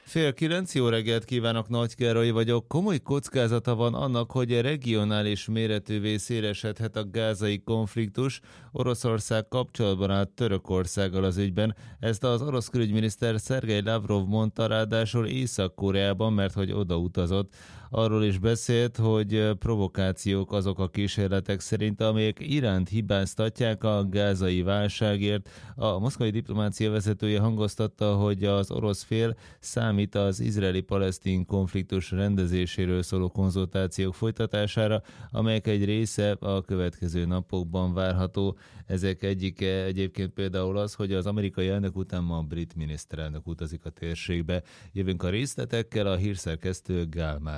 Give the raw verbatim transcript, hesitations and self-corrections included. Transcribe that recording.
Fél kilenc, jó reggelt kívánok, Nagy Károly vagyok. Komoly kockázata van annak, hogy regionális méretűvé szélesedhet a gázai konfliktus. Oroszország kapcsolatban állt Törökországgal az ügyben. Ezt az orosz külügyminiszter Szergej Lavrov mondta, ráadásul Észak-Koreában, mert hogy oda utazott. Arról is beszélt, hogy provokációk azok a kísérletek szerint, amelyek Iránt hibáztatják a gázai válságért. A moszkvai diplomácia vezetője hangoztatta, hogy az orosz fél számít az izraeli-palesztin konfliktus rendezéséről szóló konzultációk folytatására, amelyek egy része a következő napokban várható. Ezek egyike egyébként például az, hogy az amerikai elnök után ma a brit miniszterelnök utazik a térségbe. Jövünk a részletekkel, a hírszerkesztő Gál Mária.